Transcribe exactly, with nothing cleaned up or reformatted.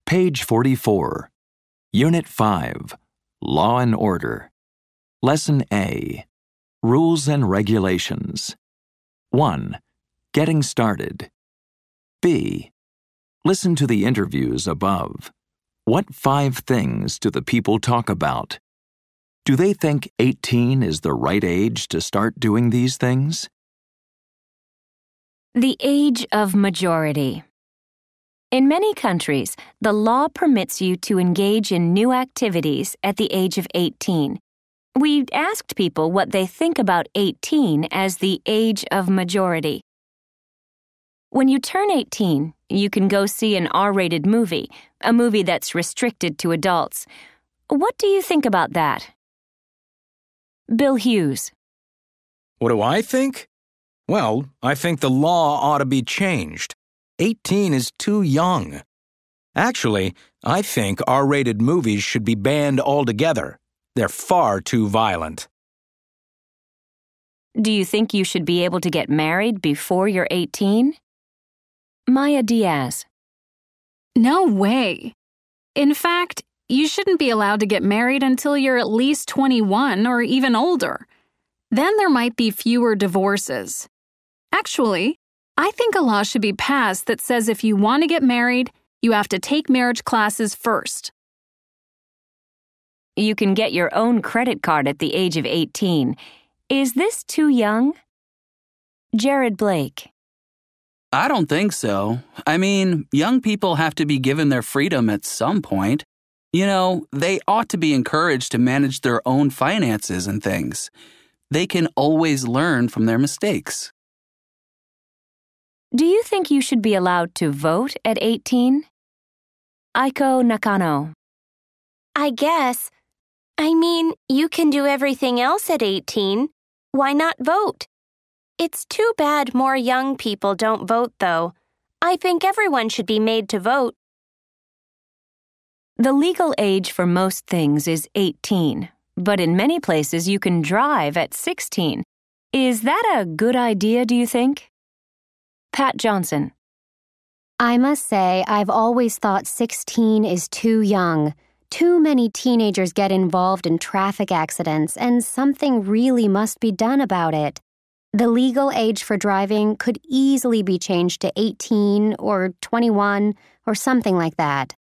Page forty-four. Unit five. Law and Order. Lesson A. Rules and Regulations. one. Getting started. B. Listen to the interviews above. What five things do the people talk about? Do they think eighteen is the right age to start doing these things? The age of majority. In many countries, the law permits you to engage in new activities at the age of eighteen. We asked people what they think about eighteen as the age of majority. When you turn eighteen, you can go see an R-rated movie, a movie that's restricted to adults. What do you think about that? Bill Hughes. What do I think? Well, I think the law ought to be changed. eighteen is too young. Actually, I think R-rated movies should be banned altogether. They're far too violent. Do you think you should be able to get married before you're eighteen? Maya Diaz. No way. In fact, you shouldn't be allowed to get married until you're at least twenty-one or even older. Then there might be fewer divorces. Actually, I think a law should be passed that says if you want to get married, you have to take marriage classes first. You can get your own credit card at the age of eighteen. Is this too young? Jared Blake. I don't think so. I mean, young people have to be given their freedom at some point. You know, they ought to be encouraged to manage their own finances and things. They can always learn from their mistakes. Do you think you should be allowed to vote at eighteen? Aiko Nakano. I guess. I mean, you can do everything else at eighteen. Why not vote? It's too bad more young people don't vote, though. I think everyone should be made to vote. The legal age for most things is eighteen, but in many places you can drive at sixteen. Is that a good idea, do you think? Pat Johnson. I must say, I've always thought sixteen is too young. Too many teenagers get involved in traffic accidents, and something really must be done about it. The legal age for driving could easily be changed to eighteen or twenty-one or something like that.